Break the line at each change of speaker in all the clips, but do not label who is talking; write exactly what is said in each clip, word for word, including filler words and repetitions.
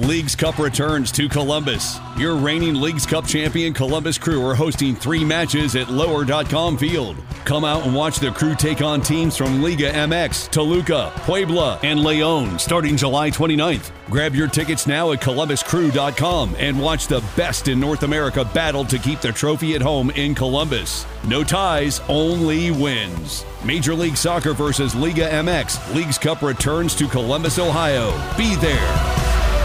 Leagues Cup returns to Columbus. Your reigning Leagues Cup champion Columbus Crew are hosting three matches at lower dot com Field. Come out and watch the Crew take on teams from Liga M X, Toluca, Puebla, and León starting July twenty-ninth. Grab your tickets now at columbus crew dot com and watch the best in North America battle to keep the trophy at home in Columbus. No ties, only wins. Major League Soccer versus Liga M X. Leagues Cup returns to Columbus, Ohio. Be there.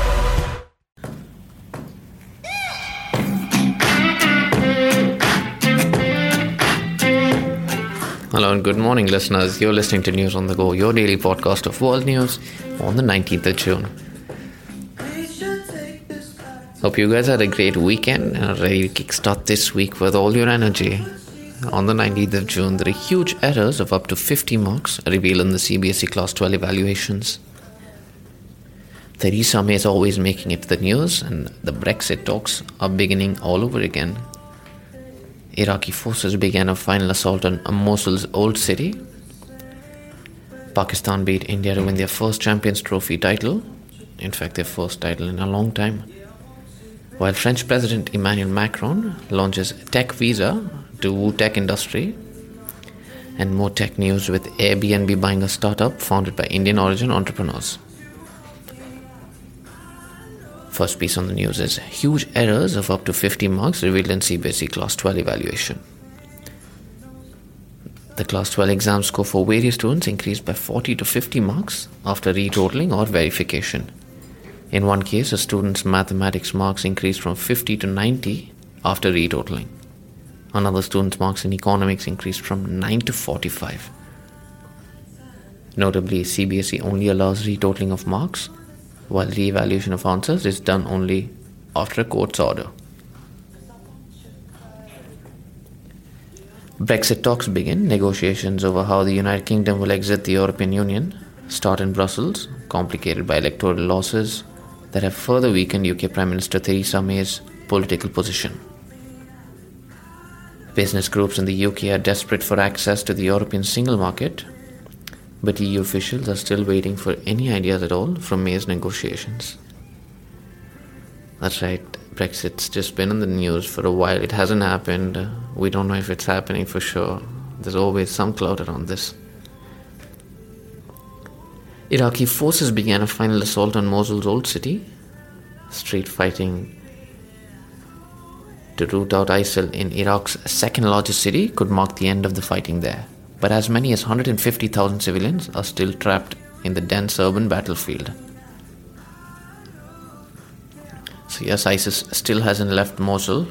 Hello and good morning, listeners. You're listening to News on the Go, your daily podcast of world news on the nineteenth of June. Hope you guys had a great weekend and are ready to kickstart this week with all your energy. On the nineteenth of June, there are huge errors of up to fifty marks revealed in the C B S E Class twelve evaluations. Theresa May is always making it to the news, and the Brexit talks are beginning all over again. Iraqi forces began a final assault on Mosul's old city. Pakistan beat India to win their first Champions Trophy title. In fact, their first title in a long time. While French President Emmanuel Macron launches tech visa to woo tech industry. And more tech news with Airbnb buying a startup founded by Indian origin entrepreneurs. First piece on the news is huge errors of up to fifty marks revealed in C B S E Class twelve evaluation. The Class twelve exam score for various students increased by forty to fifty marks after retotaling or verification. In one case, a student's mathematics marks increased from fifty to ninety after retotaling. Another student's marks in economics increased from nine to forty-five. Notably, C B S E only allows retotaling of marks, while re-evaluation of answers is done only after a court's order. Brexit talks begin. Negotiations over how the United Kingdom will exit the European Union start in Brussels, complicated by electoral losses that have further weakened U K Prime Minister Theresa May's political position. Business groups in the U K are desperate for access to the European single market, but E U officials are still waiting for any ideas at all from May's negotiations. That's right, Brexit's just been in the news for a while. It hasn't happened. Uh, we don't know if it's happening for sure. There's always some cloud around this. Iraqi forces began a final assault on Mosul's old city. Street fighting to root out ISIL in Iraq's second largest city could mark the end of the fighting there. But as many as one hundred fifty thousand civilians are still trapped in the dense urban battlefield. So yes, ISIS still hasn't left Mosul.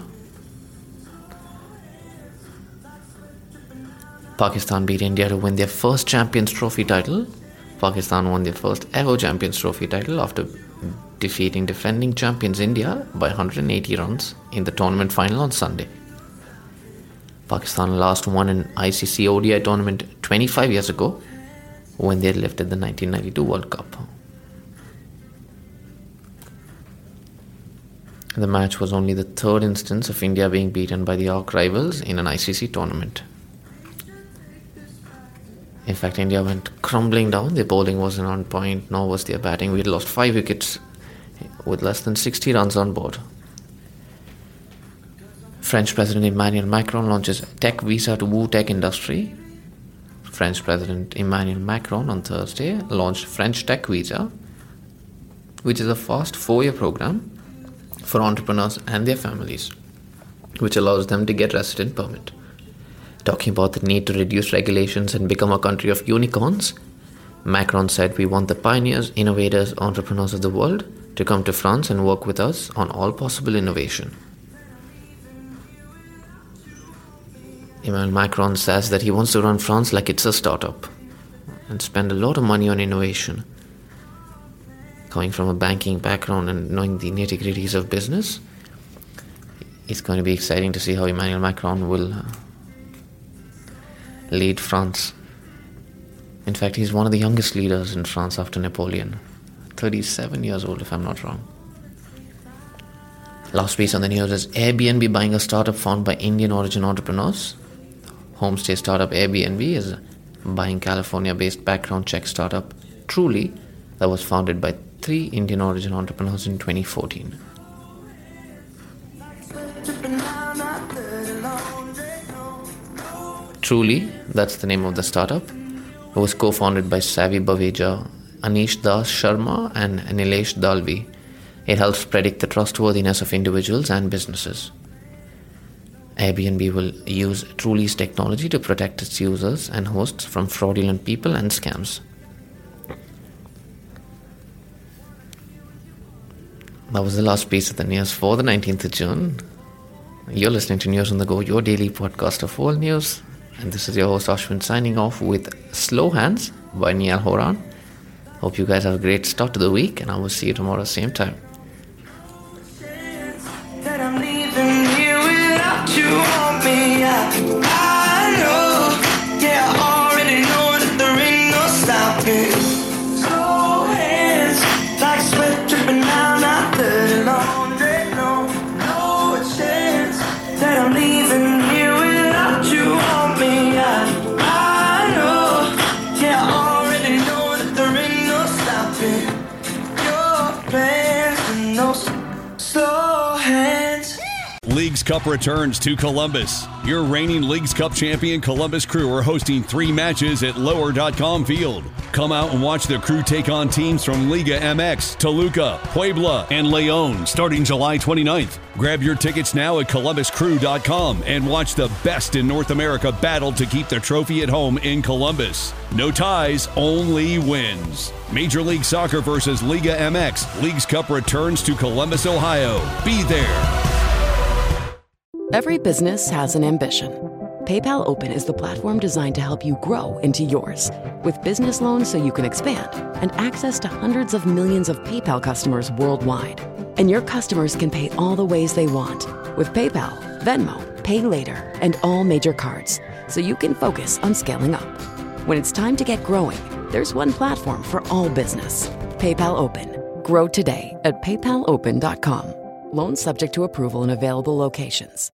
Pakistan beat India to win their first Champions Trophy title. Pakistan won their first ever Champions Trophy title after defeating defending champions India by one hundred eighty runs in the tournament final on Sunday. Pakistan last won an I C C O D I tournament twenty-five years ago when they lifted the nineteen ninety-two World Cup. The match was only the third instance of India being beaten by the arch rivals in an I C C tournament. In fact, India went crumbling down. Their bowling wasn't on point, nor was their batting. We had lost five wickets with less than sixty runs on board. French President Emmanuel Macron launches tech visa to woo tech industry. French President Emmanuel Macron on Thursday launched French Tech Visa, which is a fast four-year program for entrepreneurs and their families, which allows them to get resident permit. Talking about the need to reduce regulations and become a country of unicorns, Macron said, "We want the pioneers, innovators, entrepreneurs of the world to come to France and work with us on all possible innovation." Emmanuel Macron says that he wants to run France like it's a startup and spend a lot of money on innovation. Coming from a banking background and knowing the nitty-gritties of business, it's going to be exciting to see how Emmanuel Macron will lead France. In fact, he's one of the youngest leaders in France after Napoleon. thirty-seven years old, if I'm not wrong. Last piece on the news is Airbnb buying a startup founded by Indian origin entrepreneurs. Homestay startup Airbnb is buying California-based background check startup Truly that was founded by three Indian origin entrepreneurs in twenty fourteen. Truly, that's the name of the startup. It was co-founded by Savi Baveja, Anish Das Sharma and Nilesh Dalvi. It helps predict the trustworthiness of individuals and businesses. Airbnb will use Truly's technology to protect its users and hosts from fraudulent people and scams. That was the last piece of the news for the nineteenth of June. You're listening to News on the Go, your daily podcast of world news. And this is your host Ashwin signing off with Slow Hands by Niall Horan. Hope you guys have a great start to the week, and I will see you tomorrow same time.
That I'm leaving here without you on me. I, I know, yeah, I already know that there ain't no stopping. Slow hands, like sweat dripping down my dirty laundry. No, no chance that I'm leaving here without you on me. I, I know, yeah, I already know that there ain't no stopping your plans and no slow hands.
Leagues Cup returns to Columbus. Your reigning Leagues Cup champion Columbus Crew are hosting three matches at lower dot com Field. Come out and watch the Crew take on teams from Liga M X, Toluca, Puebla, and Leon starting July twenty-ninth. Grab your tickets now at columbus crew dot com and watch the best in North America battle to keep the trophy at home in Columbus. No ties, only wins. Major League Soccer versus Liga M X. Leagues Cup returns to Columbus, Ohio. Be there.
Every business has an ambition. PayPal Open is the platform designed to help you grow into yours. With business loans so you can expand and access to hundreds of millions of PayPal customers worldwide. And your customers can pay all the ways they want with PayPal, Venmo, Pay Later, and all major cards, so you can focus on scaling up. When it's time to get growing, there's one platform for all business. PayPal Open. Grow today at paypal open dot com. Loans subject to approval in available locations.